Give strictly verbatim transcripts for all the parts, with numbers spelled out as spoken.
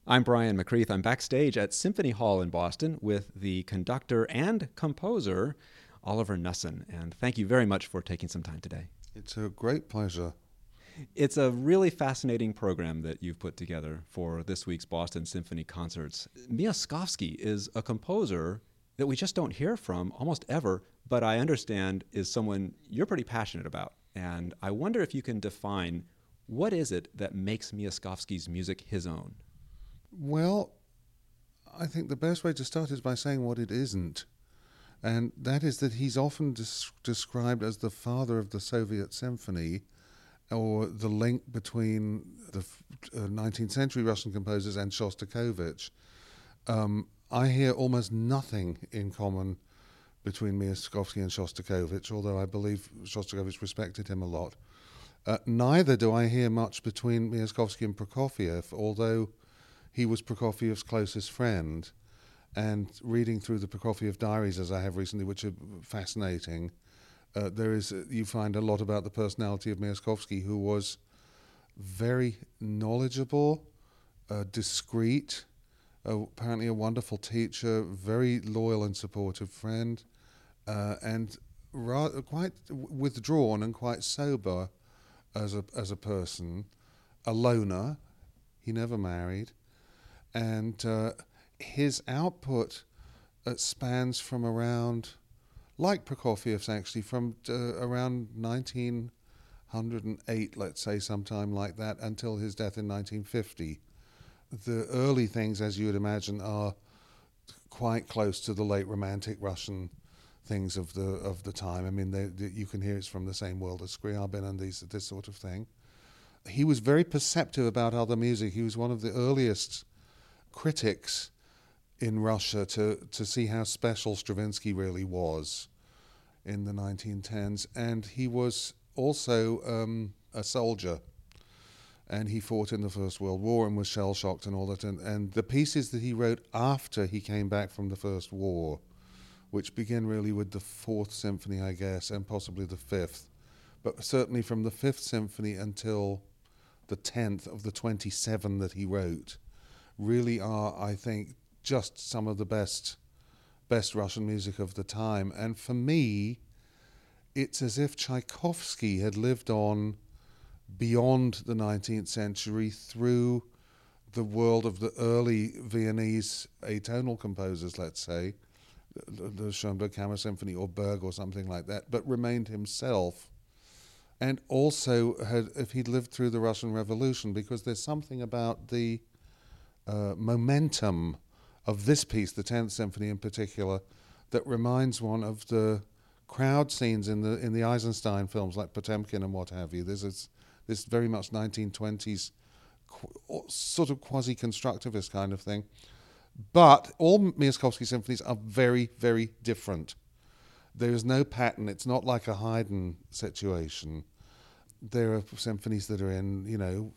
I'm Brian McCreath. I'm backstage at Symphony Hall in Boston with the conductor and composer, Oliver Knussen. And thank you very much for taking some time today. It's a great pleasure. It's a really fascinating program that you've put together for this week's Boston Symphony concerts. Miaskovsky is a composer that we just don't hear from almost ever, but I understand is someone you're pretty passionate about. And I wonder if you can define what is it that makes Miaskovsky's music his own? Well, I think the best way to start is by saying what it isn't. And that is that he's often des- described as the father of the Soviet symphony, or the link between the uh, nineteenth century Russian composers and Shostakovich. Um, I hear almost nothing in common between Miaskovsky and Shostakovich, although I believe Shostakovich respected him a lot. Uh, neither do I hear much between Miaskovsky and Prokofiev, although he was Prokofiev's closest friend. And reading through the Prokofiev diaries, as I have recently, which are fascinating, uh, there is uh, you find a lot about the personality of Miaskovsky, who was very knowledgeable, uh, discreet, uh, apparently a wonderful teacher, very loyal and supportive friend, uh, and ra- quite withdrawn and quite sober as a as a person, a loner. He never married, and uh, his output uh, spans from around, like Prokofiev's actually, from uh, around nineteen oh eight, let's say, sometime like that, until his death in nineteen fifty. The early things, as you would imagine, are quite close to the late Romantic Russian things of the of the time. I mean, they, they, you can hear it's from the same world as Scriabin and these this sort of thing. He was very perceptive about other music. He was one of the earliest critics in Russia to, to see how special Stravinsky really was in the nineteen tens. And he was also um, a soldier. And he fought in the First World War and was shell-shocked and all that. And, and the pieces that he wrote after he came back from the First War, which begin really with the Fourth Symphony, I guess, and possibly the Fifth, but certainly from the Fifth Symphony until the tenth of the twenty-seven that he wrote, really are, I think, just some of the best best Russian music of the time. And for me, it's as if Tchaikovsky had lived on beyond the nineteenth century through the world of the early Viennese atonal composers, let's say, the, the Schoenberg Camera Symphony or Berg or something like that, but remained himself. And also, had, if he'd lived through the Russian Revolution, because there's something about the uh, momentum of this piece, the tenth Symphony in particular, that reminds one of the crowd scenes in the in the Eisenstein films, like Potemkin and what have you. There's this, this very much nineteen twenties qu- sort of quasi-constructivist kind of thing. But all Miaskovsky symphonies are very, very different. There is no pattern. It's not like a Haydn situation. There are symphonies that are in, you know,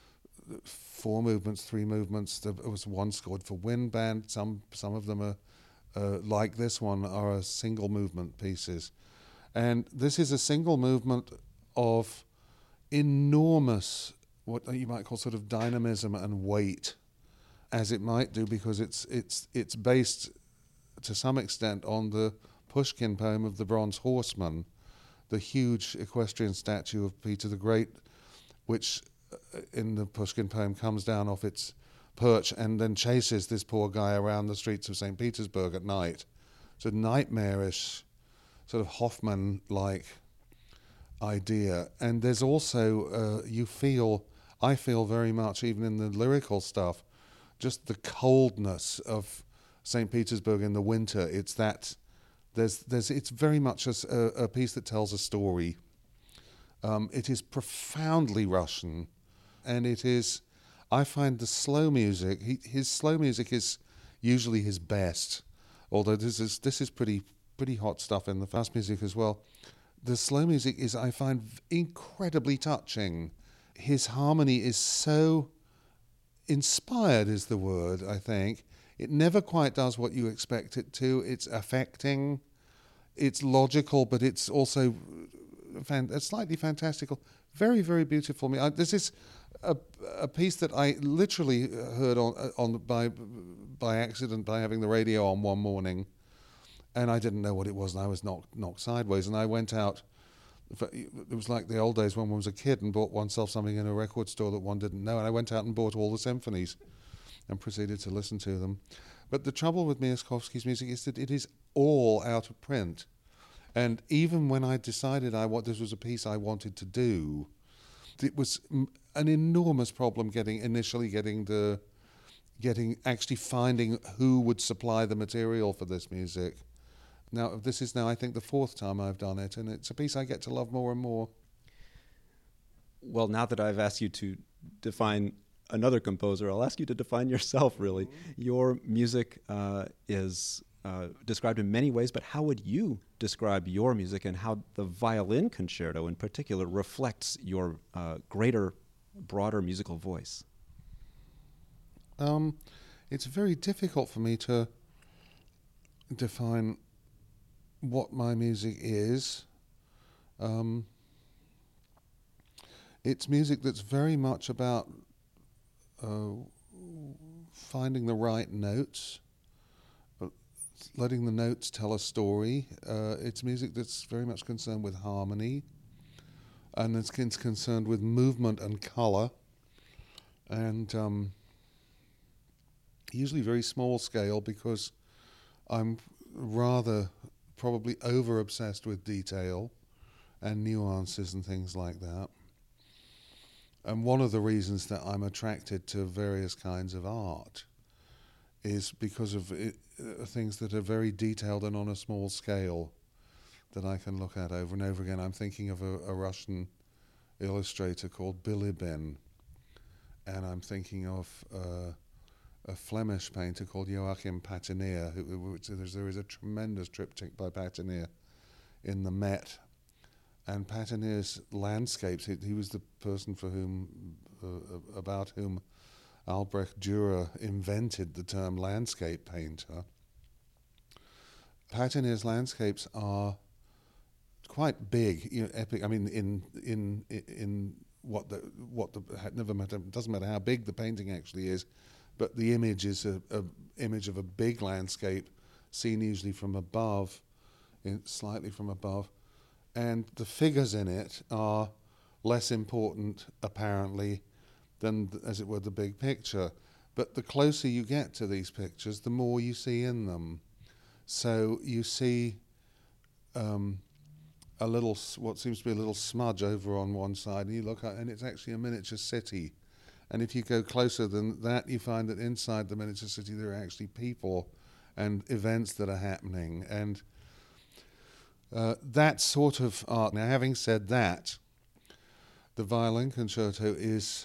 four movements, three movements. There was one scored for wind band. Some some of them are, uh, like this one, are a single movement pieces. And this is a single movement of enormous, what you might call sort of dynamism and weight, as it might do, because it's it's it's based to some extent on the Pushkin poem of the Bronze Horseman, the huge equestrian statue of Peter the Great, which uh, in the Pushkin poem comes down off its perch and then chases this poor guy around the streets of Saint Petersburg at night. It's a nightmarish, sort of Hoffman-like idea. And there's also, uh, you feel, I feel very much, even in the lyrical stuff, just the coldness of Saint Petersburg in the winter. It's that, there's, there's, it's very much a, a piece that tells a story. Um, it is profoundly Russian, and it is, I find the slow music, he, his slow music is usually his best, although this is this is pretty pretty hot stuff in the fast music as well. The slow music is, I find, incredibly touching. His harmony is so inspired, is the word, I think. It never quite does what you expect it to. It's affecting, it's logical, but it's also fan- slightly fantastical. Very, very beautiful. I, this is a, a piece that I literally heard on on by by accident by having the radio on one morning, and I didn't know what it was, and I was knocked knocked sideways, and I went out. It was like the old days when one was a kid and bought oneself something in a record store that one didn't know, and I went out and bought all the symphonies and proceeded to listen to them. But the trouble with Miaskovsky's music is that it is all out of print. And even when I decided I what this was a piece I wanted to do, it was an enormous problem getting initially getting the getting actually finding who would supply the material for this music. Now this is now I think the fourth time I've done it, and it's a piece I get to love more and more. Well, now that I've asked you to define another composer, I'll ask you to define yourself, really. Your music uh, is uh, described in many ways, but how would you describe your music, and how the violin concerto in particular reflects your uh, greater, broader musical voice? Um, it's very difficult for me to define what my music is. Um, it's music that's very much about uh, finding the right notes, uh, letting the notes tell a story. Uh, it's music that's very much concerned with harmony, and it's, it's concerned with movement and colour, and um, usually very small scale, because I'm rather probably over obsessed with detail and nuances and things like that. And one of the reasons that I'm attracted to various kinds of art is because of it, uh, things that are very detailed and on a small scale that I can look at over and over again. I'm thinking of a, a Russian illustrator called Bilibin, and I'm thinking of uh, a Flemish painter called Joachim Patinier, who, which there is a tremendous triptych by Patinier in the Met. And Patinier's landscapes, he, he was the person for whom, uh, about whom Albrecht Dürer invented the term landscape painter. Patinier's landscapes are quite big, you know, epic. I mean, in in in what the what the never matter doesn't matter how big the painting actually is, but the image is a, a image of a big landscape seen usually from above, in, slightly from above. And the figures in it are less important, apparently, than, as it were, the big picture. But the closer you get to these pictures, the more you see in them. So you see um, a little, what seems to be a little smudge over on one side, and you look at, and it's actually a miniature city. And if you go closer than that, you find that inside the miniature city there are actually people and events that are happening. And Uh, that sort of art. Now, having said that, the violin concerto is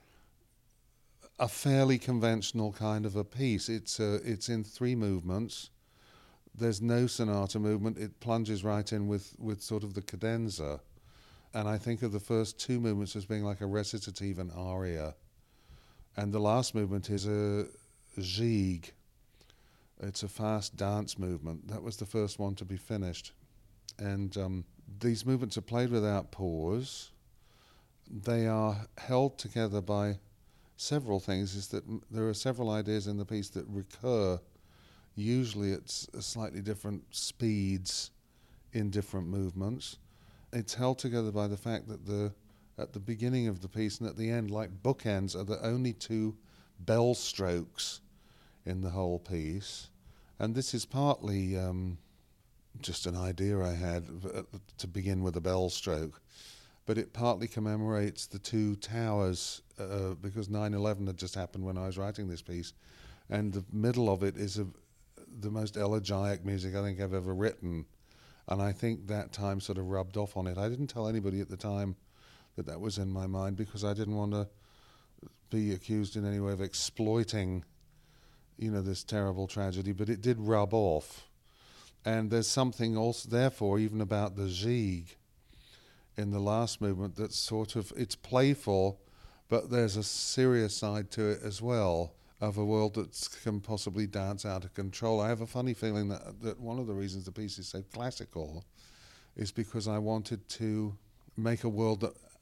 a fairly conventional kind of a piece. It's uh, it's in three movements. There's no sonata movement. It plunges right in with, with sort of the cadenza. And I think of the first two movements as being like a recitative and aria. And the last movement is a gigue. It's a fast dance movement. That was the first one to be finished. And um, these movements are played without pause. They are held together by several things. Is that m- there are several ideas in the piece that recur, usually at s- slightly different speeds in different movements. It's held together by the fact that the at the beginning of the piece and at the end, like bookends, are the only two bell strokes in the whole piece. And this is partly Um, just an idea I had to begin with a bell stroke, but it partly commemorates the two towers uh, because nine eleven had just happened when I was writing this piece, and the middle of it is a, the most elegiac music I think I've ever written, and I think that time sort of rubbed off on it. I didn't tell anybody at the time that that was in my mind because I didn't want to be accused in any way of exploiting, you know, this terrible tragedy, but it did rub off. And there's something also, therefore, even about the gigue in the last movement that's sort of, it's playful, but there's a serious side to it as well, of a world that can possibly dance out of control. I have a funny feeling that, that one of the reasons the piece is so classical is because I wanted to make a world that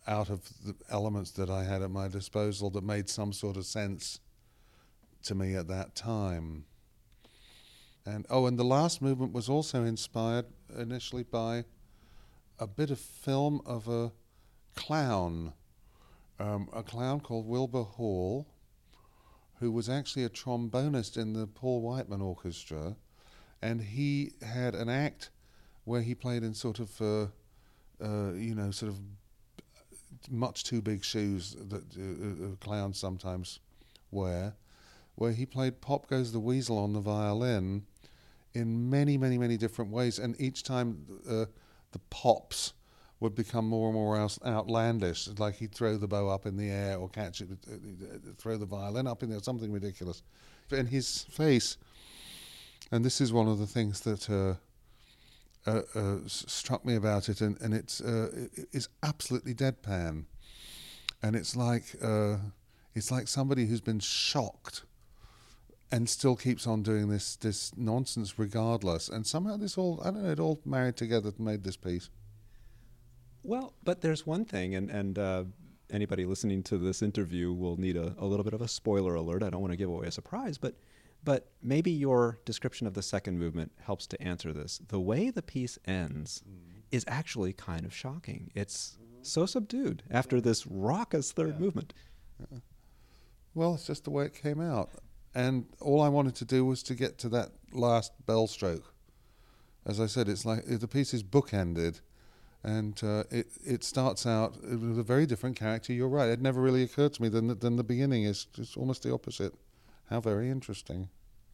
out of the elements that I had at my disposal that made some sort of sense to me at that time. And oh, and the last movement was also inspired initially by a bit of film of a clown, um, a clown called Wilbur Hall, who was actually a trombonist in the Paul Whiteman Orchestra, and he had an act where he played in sort of, uh, uh, you know, sort of much too big shoes that uh, uh, clowns sometimes wear, where he played Pop Goes the Weasel on the violin in many, many, many different ways, and each time uh, the pops would become more and more out- outlandish, like he'd throw the bow up in the air or catch it, uh, throw the violin up in there, something ridiculous. And his face, and this is one of the things that uh, uh, uh, s- struck me about it, and, and it's uh, it, it's absolutely deadpan, and it's like uh, it's like somebody who's been shocked and still keeps on doing this this nonsense regardless. And somehow this all, I don't know, it all married together and made this piece. Well, but there's one thing, and, and uh, anybody listening to this interview will need a, a little bit of a spoiler alert. I don't want to give away a surprise, but but maybe your description of the second movement helps to answer this. The way the piece ends mm. is actually kind of shocking. It's mm-hmm. so subdued after this raucous third yeah. movement. Yeah. Well, it's just the way it came out. And all I wanted to do was to get to that last bell stroke. As I said, it's like the piece is bookended, and uh, it it starts out with a very different character. You're right; it never really occurred to me. Then then the beginning is just almost the opposite. How very interesting.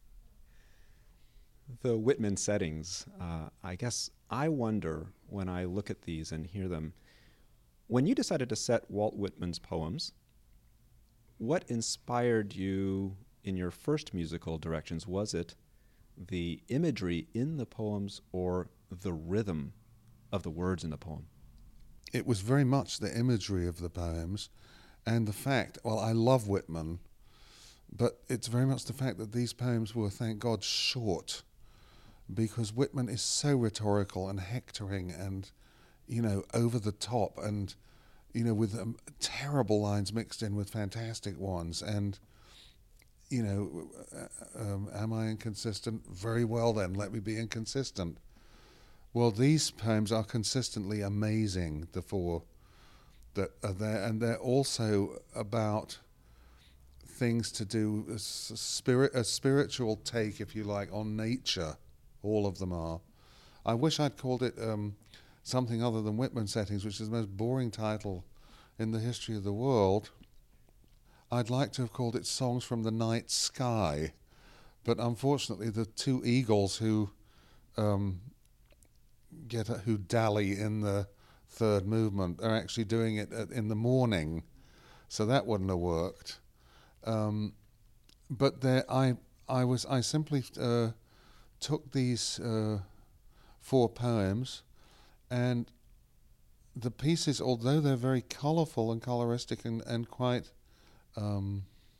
The Whitman settings. Uh, I guess I wonder when I look at these and hear them. When you decided to set Walt Whitman's poems, what inspired you in your first musical directions? Was it the imagery in the poems or the rhythm of the words in the poem? It was very much the imagery of the poems and the fact, well, I love Whitman, but it's very much the fact that these poems were, thank God, short, because Whitman is so rhetorical and hectoring and, you know, over the top and, you know, with um, terrible lines mixed in with fantastic ones. And you know, um, am I inconsistent? Very well then, let me be inconsistent. Well, these poems are consistently amazing, the four that are there, and they're also about things to do, a spirit, a spiritual take, if you like, on nature. All of them are. I wish I'd called it um, something other than Whitman Settings, which is the most boring title in the history of the world. I'd like to have called it Songs from the Night Sky, but unfortunately the two eagles who um, get a, who dally in the third movement are actually doing it at, in the morning, so that wouldn't have worked. Um, but there, I I was I simply uh, took these uh, four poems, and the pieces, although they're very colourful and coloristic and, and quite Um,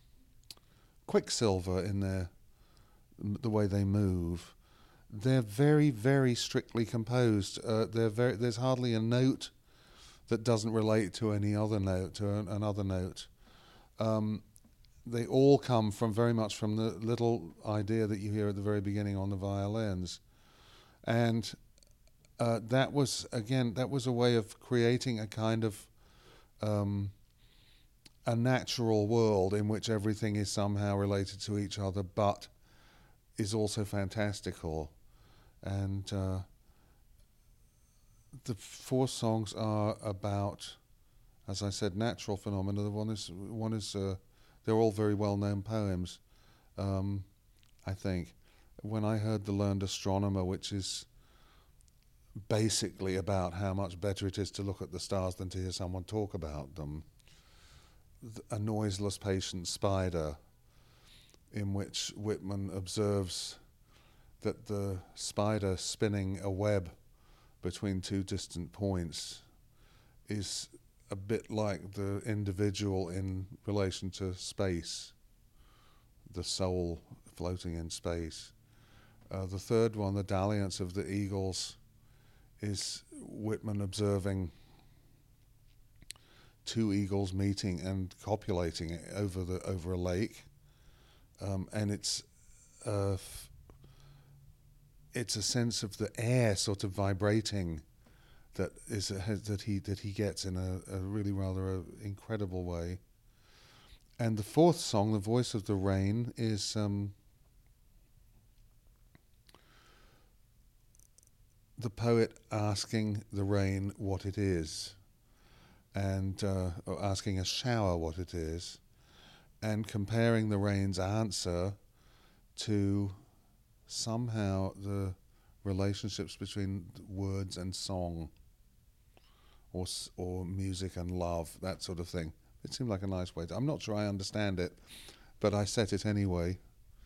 Quicksilver in their the way they move, they're very, very strictly composed. Uh, they're very. There's hardly a note that doesn't relate to any other note, to an, another note. Um, they all come from very much from the little idea that you hear at the very beginning on the violins, and uh, that was again that was a way of creating a kind of um, a natural world in which everything is somehow related to each other, but is also fantastical. And uh, the four songs are about, as I said, natural phenomena. The one is one is uh, they're all very well-known poems. Um, I think when I heard The Learned Astronomer, which is basically about how much better it is to look at the stars than to hear someone talk about them. A Noiseless Patient Spider, in which Whitman observes that the spider spinning a web between two distant points is a bit like the individual in relation to space, the soul floating in space. Uh, the third one, The Dalliance of the Eagles, is Whitman observing two eagles meeting and copulating over the over a lake, um, and it's uh, f- it's a sense of the air sort of vibrating that is a, has, that he that he gets in a, a really rather a incredible way. And the fourth song, "The Voice of the Rain," is um, the poet asking the rain what it is, and uh, or asking a shower what it is, and comparing the rain's answer to somehow the relationships between words and song, or or music and love, that sort of thing. It seemed like a nice way to, I'm not sure I understand it, but I set it anyway.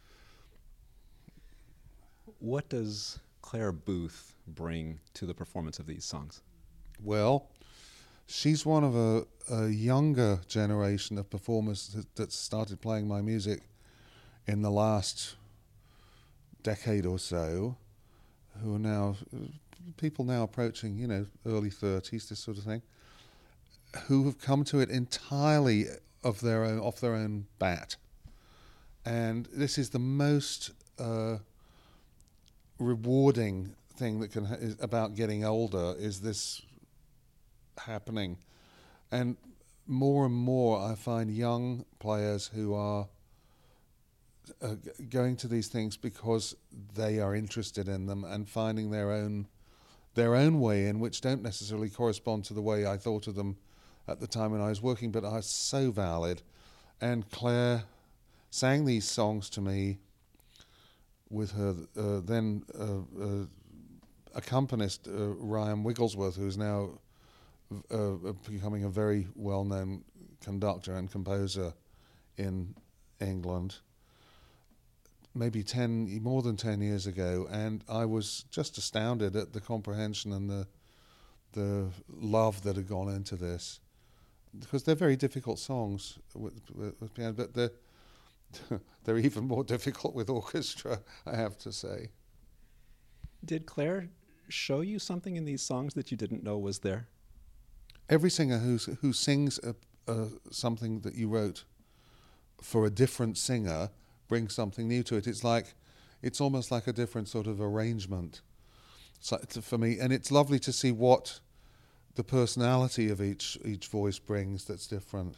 What does Claire Booth bring to the performance of these songs? Well, she's one of a, a younger generation of performers that, that started playing my music in the last decade or so, who are now, people now approaching, you know, early thirties, this sort of thing, who have come to it entirely of their own, off their own bat. And this is the most uh, rewarding thing that can ha- is about getting older, is this happening. And more and more I find young players who are uh, g- going to these things because they are interested in them and finding their own their own way in, which don't necessarily correspond to the way I thought of them at the time when I was working, but are so valid. And Claire sang these songs to me with her uh, then uh, uh, accompanist uh, Ryan Wigglesworth, who is now uh, becoming a very well-known conductor and composer in England, maybe ten, more than ten years ago, and I was just astounded at the comprehension and the the love that had gone into this, because they're very difficult songs with, with, with piano, but they're they're even more difficult with orchestra, I have to say. Did Claire show you something in these songs that you didn't know was there? Every singer who's, who sings a, a, something that you wrote for a different singer brings something new to it. It's like, it's almost like a different sort of arrangement. So for me, and it's lovely to see what the personality of each each voice brings that's different.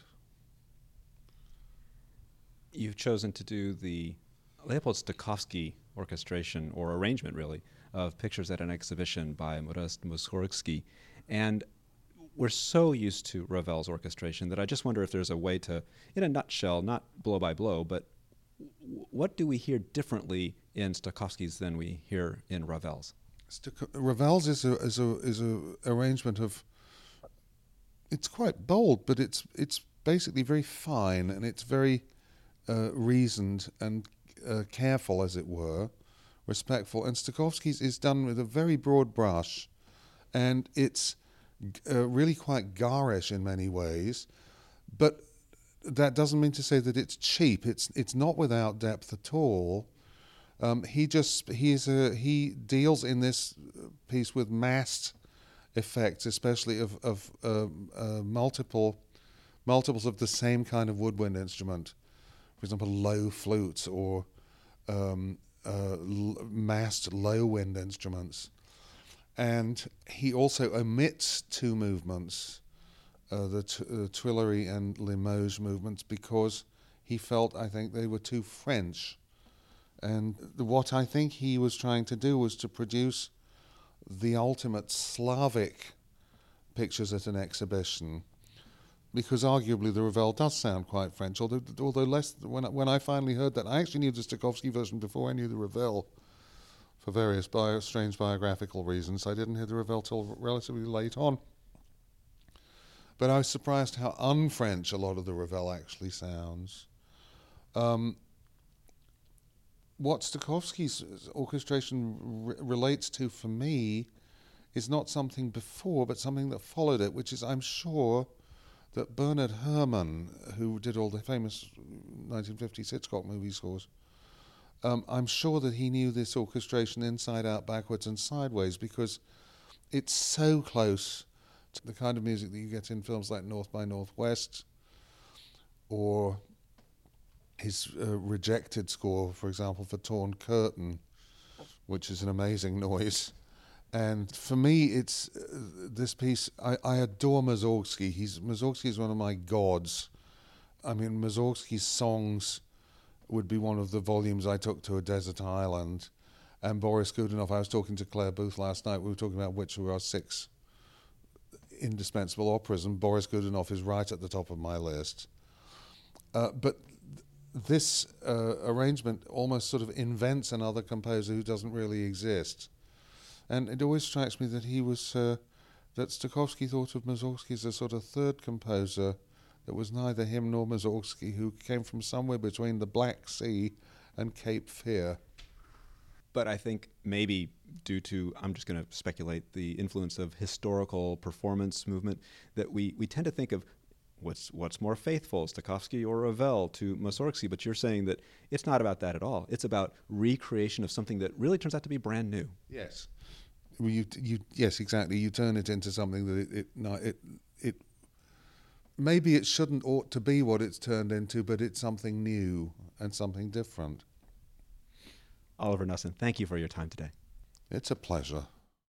You've chosen to do the Leopold Stokowski orchestration, or arrangement really, of Pictures at an Exhibition by Modest Mussorgsky. And we're so used to Ravel's orchestration that I just wonder if there's a way to, in a nutshell, not blow by blow, but w- what do we hear differently in Stokowski's than we hear in Ravel's? Stok- Ravel's is a is a is a arrangement of. It's quite bold, but it's it's basically very fine, and it's very uh, reasoned and uh, careful, as it were, respectful. And Stokowski's is done with a very broad brush, and it's uh, really quite garish in many ways, but that doesn't mean to say that it's cheap. It's it's not without depth at all. Um, he just he's a, he deals in this piece with massed effects, especially of of uh, uh, multiple multiples of the same kind of woodwind instrument. For example, low flutes or um, uh, l- massed low wind instruments. And he also omits two movements, uh, the t- uh, Tuileries and Limoges movements, because he felt, I think, they were too French. And the, what I think he was trying to do was to produce the ultimate Slavic Pictures at an Exhibition, because arguably the Ravel does sound quite French, although although less. When I, when I finally heard that, I actually knew the Stokowski version before I knew the Ravel, for various bio, strange biographical reasons. I didn't hear the Ravel till relatively late on. But I was surprised how un-French a lot of the Ravel actually sounds. Um, what Stokowski's orchestration re- relates to for me is not something before, but something that followed it, which is, I'm sure, that Bernard Herrmann, who did all the famous nineteen fifties Hitchcock movie scores, um, I'm sure that he knew this orchestration inside out, backwards and sideways, because it's so close the kind of music that you get in films like North by Northwest, or his uh, rejected score, for example, for Torn Curtain, which is an amazing noise. And for me, it's uh, this piece. I, I adore Mussorgsky. He's Mussorgsky is one of my gods. I mean, Mussorgsky's songs would be one of the volumes I took to a desert island. And Boris Godunov, I was talking to Claire Booth last night. We were talking about which were our six indispensable operas, and Boris Godunov is right at the top of my list. Uh, but th- this uh, arrangement almost sort of invents another composer who doesn't really exist. And it always strikes me that he was, uh, that Stokowski thought of Mussorgsky as a sort of third composer that was neither him nor Mussorgsky, who came from somewhere between the Black Sea and Cape Fear. But I think maybe due to, I'm just going to speculate, the influence of historical performance movement, that we, we tend to think of what's what's more faithful, Stokowski or Ravel to Mussorgsky, but you're saying that it's not about that at all. It's about recreation of something that really turns out to be brand new. Yes. Well, you, you, yes, exactly. You turn it into something that it, it, no, it, it, maybe it shouldn't ought to be what it's turned into, but it's something new and something different. Oliver Knussen, thank you for your time today. It's a pleasure.